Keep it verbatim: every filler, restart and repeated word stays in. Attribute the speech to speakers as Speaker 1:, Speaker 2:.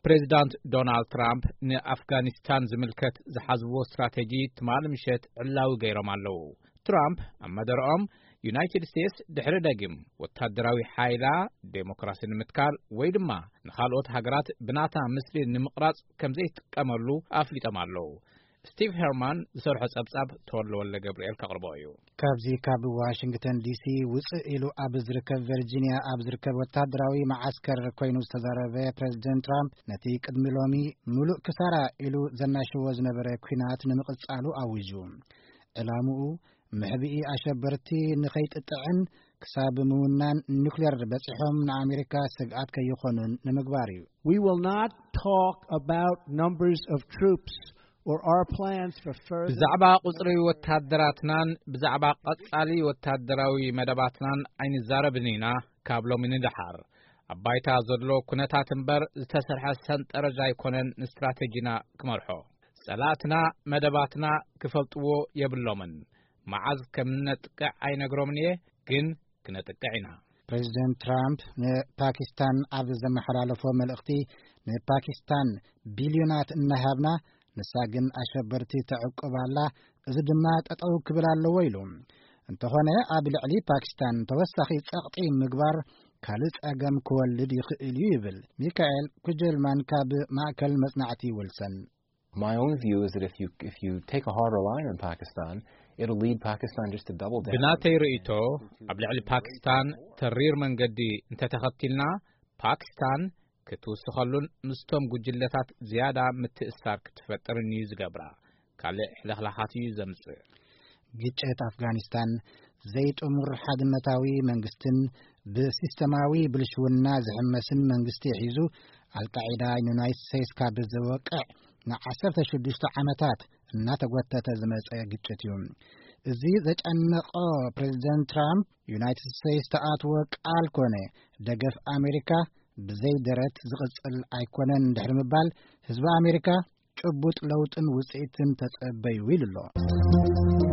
Speaker 1: ፕሬዚዳንት ዶናልድ ትራምፕ ንአፍጋኒስታን ዝምልከት ዝሓዝዎ ስትራቴጂ ትማል ምሸት ዕላዊ ገይሮም ኣለዉ። ትራምፕ ኣብ መደረኦም ዩናይትድ ስቴትስ ድሕሪ ደጊም ወታደራዊ ሓይላ ዴሞክራሲ ንምትካል ወይ ድማ ንኻልኦት ሃገራት ብናታ ምስሊ ንምቕራጽ ከም ዘይትጥቀመሉ ኣፍሊጦም ኣለዉ። ስቲቭ ሄርማን ዝሰርሖ ጸብጻብ ተወልወለ ገብርኤል ከቕርቦ እዩ።
Speaker 2: ካብዚ ካብ ዋሽንግተን ዲሲ ውፅእ ኢሉ ኣብ ዝርከብ ቨርጂኒያ ኣብ ዝርከብ ወታደራዊ ማዓስከር ኮይኑ ዝተዛረበ ፕሬዚደንት ትራምፕ ነቲ ቅድሚ ሎሚ ሙሉእ ክሳራ ኢሉ ዘናሽዎ ዝነበረ ኩናት ንምቕጻሉ ኣውጁ። ዕላምኡ ምሕቢኢ ኣሸበርቲ ንኸይጥጥዕን ክሳብ ምውናን ኒውክሌር በፂሖም ንኣሜሪካ ስግኣት ከይኾኑን ንምግባር እዩ።
Speaker 3: We will not talk about numbers of troops or our plans for further
Speaker 1: ብዛዕባ ቁጽሪ ወታደራትናን ብዛዕባ ቀጻሊ ወታደራዊ መደባትናን ኣይንዛረብን ኢና ካብ ሎሚ ንድሓር። ኣብ ባይታ ዘሎ ኩነታት እምበር ዝተሰርሐ ሰንጠረዥ ኣይኮነን ንስትራቴጂና ክመርሖ። ጸላእትና መደባትና ክፈልጥዎ የብሎምን። መዓዝ ከም ነጥቅዕ ኣይነግሮምን እየ ግን ክነጥቅዕ ኢና።
Speaker 2: ፕሬዚደንት ትራምፕ ንፓኪስታን ኣብ ዘመሓላለፎ መልእኽቲ ንፓኪስታን ቢልዮናት እናሃብና ንሳ ግን ኣሸበርቲ ተዕቁባላ እዚ ድማ ጠጠው ክብል ኣለዎ ኢሉ። እንተኾነ ኣብ ልዕሊ ፓኪስታን ተወሳኺ ጸቕጢ ምግባር ካልእ ጸገም ክወልድ ይኽእል እዩ ይብል ሚካኤል ኩጀልማን ካብ ማእከል መጽናዕቲ ውልሰን።
Speaker 4: My own view is that if you if you take a harder line on Pakistan, it'll lead Pakistan just to double down.
Speaker 1: ብናተይ ርእይቶ ኣብ ልዕሊ ፓኪስታን ተሪር መንገዲ እንተተኸቲልና ፓኪስታን ክትውስኸሉን ምስቶም ጉጅለታት ዝያዳ ምትእስሳር ክትፈጥርን እዩ ዝገብራ። ካልእ ሕለኽላኻት እዩ ዘምጽእ።
Speaker 2: ግጭት ኣፍጋኒስታን ዘይጥሙር ሓድነታዊ መንግስትን ብሲስተማዊ ብልሽውና ዝሕመስን መንግስቲ ሒዙ አልቃዒዳ ዩናይትድ ስቴትስ ካብ ዝወቅዕ ንዓሰርተ ሽዱሽተ ዓመታት እናተጎተተ ዝመጸ ግጭት እዩ። እዚ ዘጨነቆ ፕሬዚደንት ትራምፕ ዩናይትድ ስቴትስ ተኣትዎ ቃል ኮነ ደገፍ ኣሜሪካ ብዘይ ደረት ዝቕጽል ኣይኮነን ድሕሪ ምባል ህዝቢ ኣሜሪካ ጭቡጥ ለውጥን ውጽኢትን ተጸበዩ ኢሉ ኣሎ።